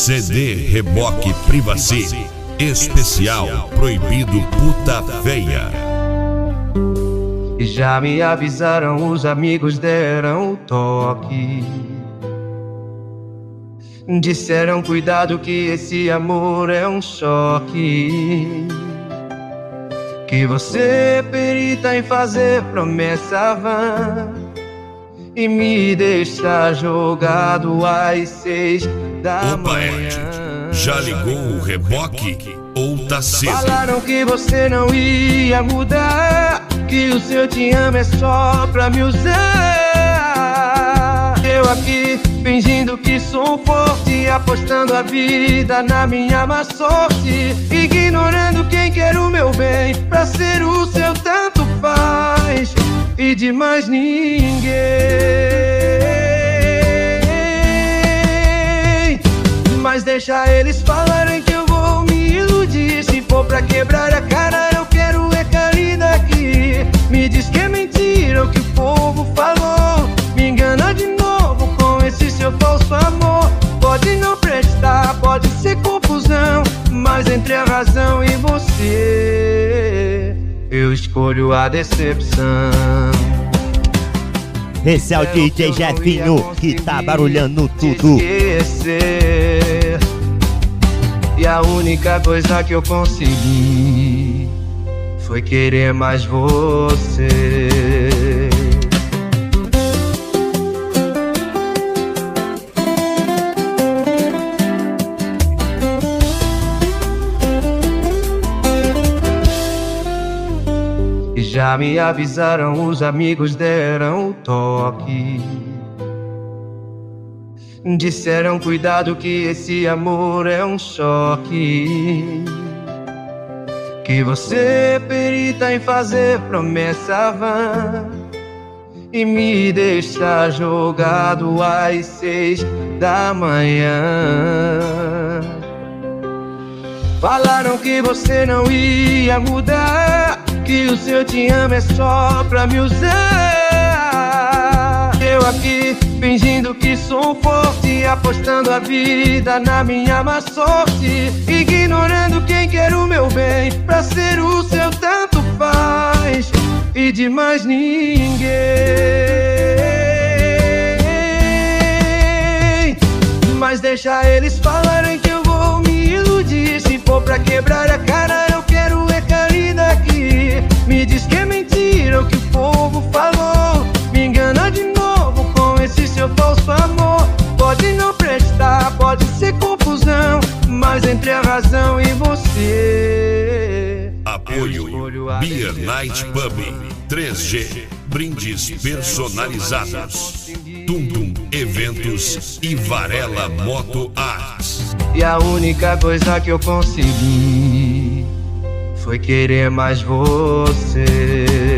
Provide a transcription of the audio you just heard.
CD Reboque Privacy. Especial Proibido Puta Feia. Já me avisaram, os amigos deram o toque. Disseram cuidado que esse amor é um choque. Que você perita em fazer promessa vã e me deixar jogado às 6 da manhã. Já ligou o reboque ou tá cedo? Falaram que você não ia mudar, que o seu te amo é só pra me usar. Eu aqui fingindo que sou forte, apostando a vida na minha má sorte, ignorando quem quer o meu bem, pra ser o seu tanto faz e de mais ninguém. Mas deixa eles falarem que eu vou me iludir. Se for pra quebrar a cara, eu quero é cair daqui. Me diz que é mentira o que o povo falou, me engana de novo com esse seu falso amor. Pode não prestar, pode ser confusão, mas entre a razão e você, eu escolho a decepção. Esse é o DJ Jefinho que tá barulhando tudo. Esquecer. E a única coisa que eu consegui foi querer mais você. Já me avisaram, os amigos deram o toque. Disseram cuidado que esse amor é um choque. Que você perita em fazer promessa vã e me deixar jogado às 6 da manhã. Falaram que você não ia mudar, que o seu te amo é só pra me usar. Eu aqui fingindo que sou forte, apostando a vida na minha má sorte, ignorando quem quer o meu bem, pra ser o seu tanto faz e de mais ninguém. Mas deixa eles falarem que eu vou me iludir. Se for pra quebrar a cara, eu quero é cair daqui. Me diz que é mentira o que o povo falou, me engana de novo com esse seu falso amor. Pode não prestar, pode ser confusão, mas entre a razão e você, apoio Beer Night Pub 3G, brindes personalizados, Tum Tum Eventos e Varela Moto Arts. E a única coisa que eu consegui foi querer mais você.